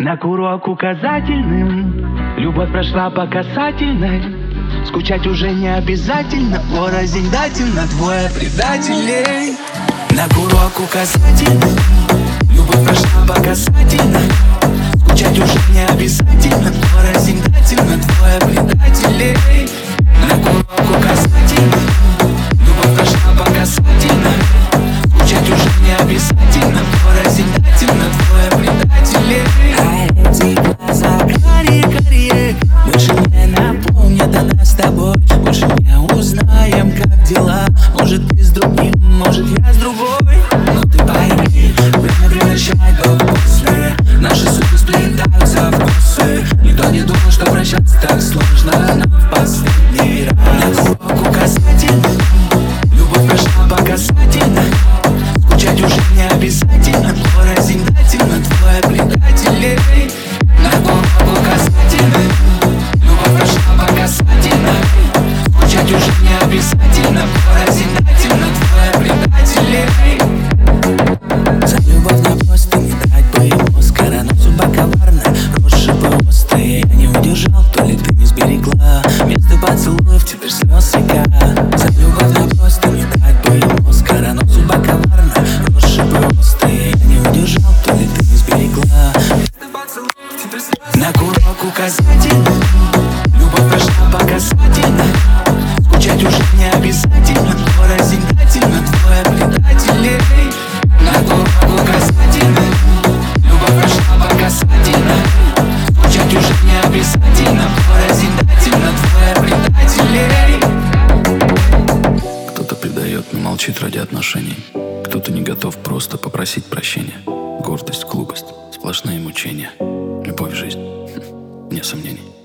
На курок указательным любовь прошла по касательной. Скучать уже не обязательно, порознь дательно двое предателей. На курок указательным любовь прошла по касательной. Скучать уже не обязательно, порознь дательно двое предателей. На курок указательным любовь прошла по касательной. Скучать уже не обязательно, порознь дательно двое предателей. А эти глаза карие-карие больше не напомнят о нас с тобой. Больше не узнаем, как дела. Может, ты с другим, может, я с другой. Но ты пойми, время превращает до после. Наши судьбы сплетаются в косы. Никто не думал, что прощаться так сложно. Но в последний раз на курок указательный любовь прошла по касательной. Скучать уже не обязательно, порознь дательно двое предателей. На курок указательный любовь прошла по касательной. Скучать уже не обязательно, порознь дательно двое предателей. За любовь на просто не дать бы ему скоро, но судьба коварная, розжибы острые. Я не удержал, то ли ты не сберегла. Вместо поцелуев теперь слез река. За любовь на просто не дать бы ему скоро, но судьба коварная, розжибы острые. Я не удержал, то ли ты не сберегла. Вместо поцелуев теперь слез река. На курок указательный любовь прошла по касательной. Скучать уже не обязательно, порознь дательно двое предателей. На курок указательный любовь прошла по касательной. Скучать уже не обязательно, порознь дательно двое предателей. Кто-то предает, но молчит ради отношений. Кто-то не готов просто попросить прощения. Гордость, глупость, сплошные мучения. Любовь, жизнь, нет сомнений.